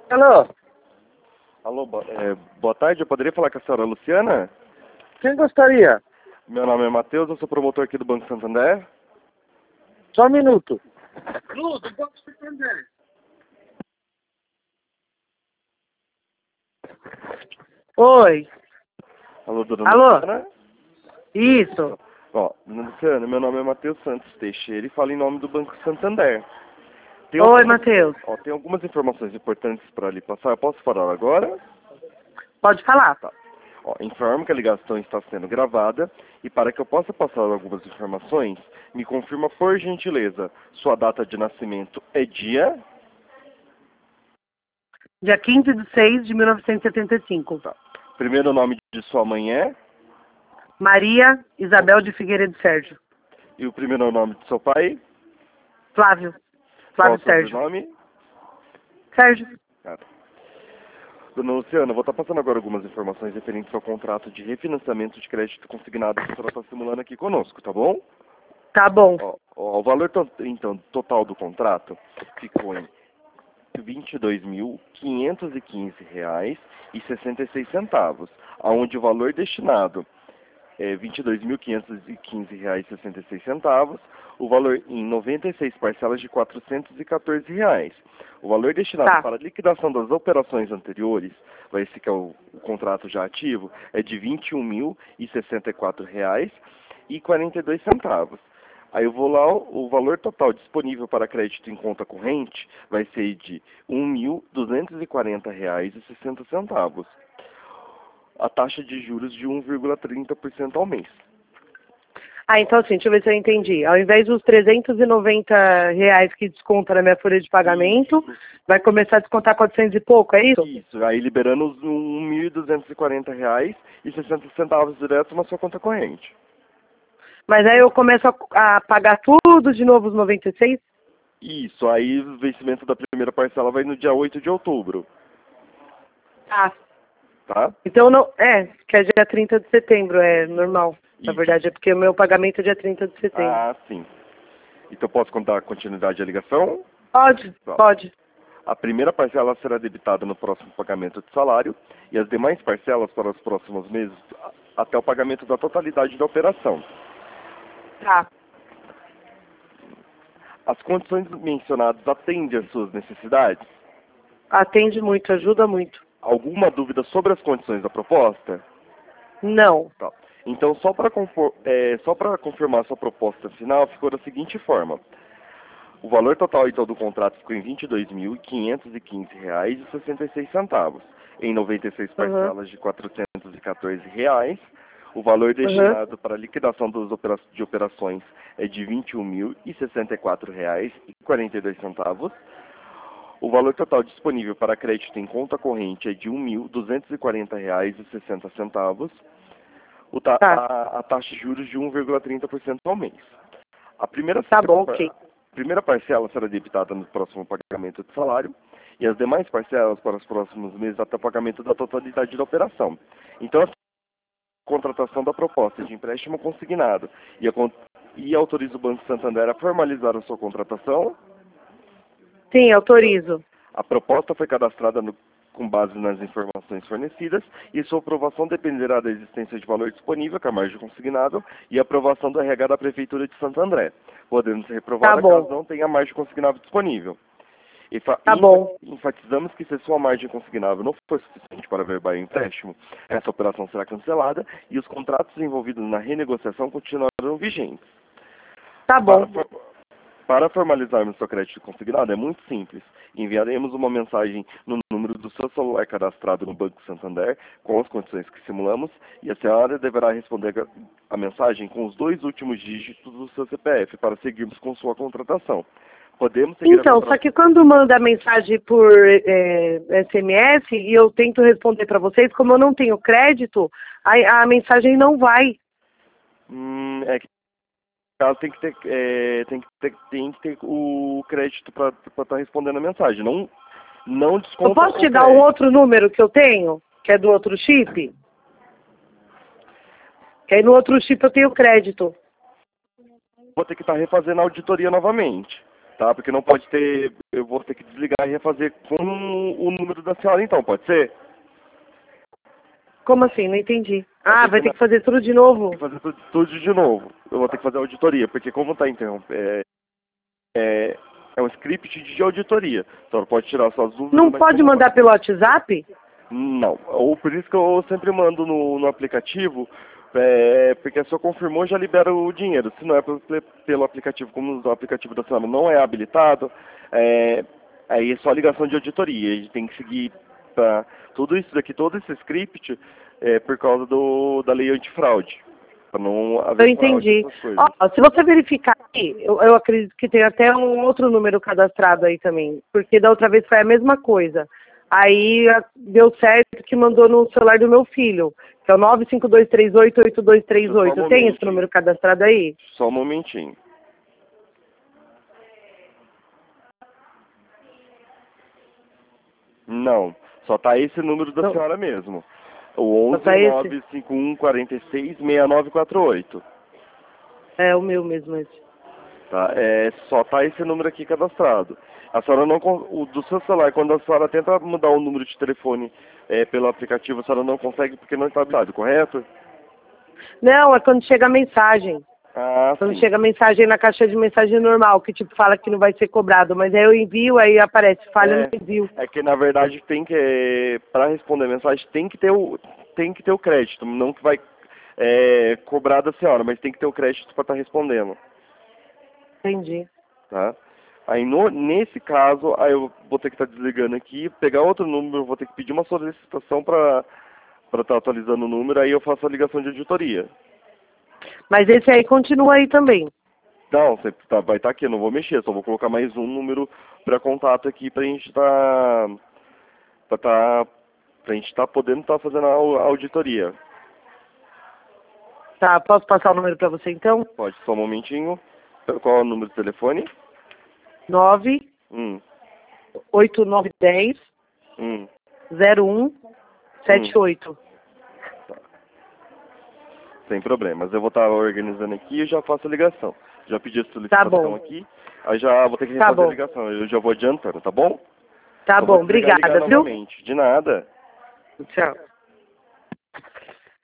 Alô? Alô, boa tarde, eu poderia falar com a senhora Luciana? Quem gostaria? Meu nome é Matheus, eu sou promotor aqui do Banco Santander. Só um minuto. Do Banco Santander. Oi. Alô, dona Alô? Luciana? Isso. Ó, dona Luciana, meu nome é Matheus Santos Teixeira e falo em nome do Banco Santander. Oi, Matheus. Tem algumas informações importantes para lhe passar, eu posso falar agora? Pode falar. Tá. Ó, informo que a ligação está sendo gravada e para que eu possa passar algumas informações, me confirma por gentileza, sua data de nascimento é dia... Dia 15 de 6 de 1975. Tá. Primeiro nome de sua mãe é... Maria Isabel de Figueiredo Sérgio. E o primeiro nome de seu pai? Flávio. Qual Flávio o Sérgio. sobrenome? Sérgio. Cara. Dona Luciana, eu vou estar passando agora algumas informações referentes ao contrato de refinanciamento de crédito consignado que a senhora está simulando aqui conosco, tá bom? Tá bom. O valor então, total do contrato ficou em R$ 22.515,66, aonde o valor destinado é R$ 22.515,66, o valor em 96 parcelas de R$ 414. O valor destinado para a liquidação das operações anteriores, esse que é o contrato já ativo, é de R$ 21.064,42. Aí eu vou lá, o valor total disponível para crédito em conta corrente vai ser de R$ 1.240,60. A taxa de juros de 1,30% ao mês. Ah, então assim, deixa eu ver se eu entendi. Ao invés dos R$ 390 que desconta na minha folha de pagamento, vai começar a descontar 400 e pouco, é isso? Isso, aí liberando os R$ 1.240,60 direto na sua conta corrente. Mas aí eu começo a pagar tudo de novo os 96? Isso, aí o vencimento da primeira parcela vai no dia 8 de outubro. Ah. Tá? Então não. Que é dia 30 de setembro, é normal. Na Isso. verdade, é porque o meu pagamento é dia 30 de setembro. Ah, sim. Então posso contar a continuidade da ligação? Pode, Tá. pode. A primeira parcela será debitada no próximo pagamento de salário e as demais parcelas para os próximos meses até o pagamento da totalidade da operação. Tá. As condições mencionadas atendem às suas necessidades? Atende muito, ajuda muito. Alguma dúvida sobre as condições da proposta? Não. Tá. Então, só para confirmar sua proposta final, ficou da seguinte forma. O valor total então, do contrato ficou em R$ 22.515,66, em 96 parcelas de R$ 414. O valor destinado para a liquidação de operações é de R$ 21.064,42. O valor total disponível para crédito em conta corrente é de R$ 1.240,60. A taxa de juros de 1,30% ao mês. A primeira parcela será debitada no próximo pagamento de salário e as demais parcelas para os próximos meses até o pagamento da totalidade da operação. Então, a contratação da proposta de empréstimo consignado e autoriza o Banco Santander a formalizar a sua contratação. Sim, autorizo. A proposta foi cadastrada com base nas informações fornecidas e sua aprovação dependerá da existência de valor disponível, que é a margem consignada, e a aprovação do RH da Prefeitura de Santo André, podendo ser reprovada caso não tenha margem consignável disponível. Enfatizamos que se sua margem consignável não for suficiente para averbar o empréstimo, essa operação será cancelada e os contratos envolvidos na renegociação continuarão vigentes. Tá bom. Para formalizarmos seu crédito consignado é muito simples. Enviaremos uma mensagem no número do seu celular cadastrado no Banco Santander com as condições que simulamos e a senhora deverá responder a mensagem com os 2 últimos dígitos do seu CPF para seguirmos com sua contratação. Podemos seguir só que quando manda a mensagem por SMS e eu tento responder para vocês, como eu não tenho crédito, a mensagem não vai. É que ela tem que ter o crédito para estar respondendo a mensagem. Não desconta. Eu posso te dar um outro número que eu tenho, que é do outro chip? Que aí no outro chip eu tenho crédito. Vou ter que estar refazendo a auditoria novamente. tá? Porque não pode ter, eu vou ter que desligar e refazer com o número da senhora então, pode ser? Como assim? Não entendi. Ah, vai ter que fazer tudo de novo? Tem que fazer tudo de novo. Eu vou ter que fazer auditoria, porque como está interrompendo, é um script de auditoria. A senhora pode tirar suas dúvidas. Não pode mandar pelo WhatsApp? Não. Ou por isso que eu sempre mando no aplicativo, porque a senhora confirmou, já libera o dinheiro. Se não é pelo aplicativo, como o aplicativo da senhora não é habilitado, aí é só ligação de auditoria. A gente tem que seguir tudo isso daqui, todo esse script, por causa da lei antifraude. Para não haver Eu entendi. Ó, se você verificar aí, eu acredito que tem até um outro número cadastrado aí também, porque da outra vez foi a mesma coisa. Aí deu certo que mandou no celular do meu filho, que é o 952388238. Tem esse número cadastrado aí? Só um momentinho. Não, só tá esse número da senhora mesmo. O 11-951-46-6948. É o meu mesmo esse. Tá, só tá esse número aqui cadastrado. A senhora não, do seu celular, quando a senhora tenta mudar o número de telefone pelo aplicativo, a senhora não consegue porque não está habilitado, correto? Não, é quando chega a mensagem. Quando Sim. chega a mensagem na caixa de mensagem normal, que tipo fala que não vai ser cobrado, mas aí eu envio, aí aparece falha no envio. É que na verdade para responder mensagem tem que ter o crédito, não que vai cobrar da senhora, mas tem que ter o crédito para estar respondendo. Entendi. Tá? Aí nesse caso, aí eu vou ter que estar desligando aqui, pegar outro número, vou ter que pedir uma solicitação para estar atualizando o número, aí eu faço a ligação de auditoria. Mas esse aí continua aí também. Não, vai estar aqui, eu não vou mexer, só vou colocar mais um número para contato aqui pra gente estar podendo estar fazendo a auditoria. Tá, posso passar o número para você então? Pode, só um momentinho. Qual é o número do telefone? 9 8910 0178. Tá. Sem problemas. Eu vou estar organizando aqui e já faço a ligação. Já pedi a solicitação aqui, aí já vou ter que refazer a ligação. Eu já vou adiantando, tá bom? Tá bom, obrigada, viu? Novamente. De nada. Tchau.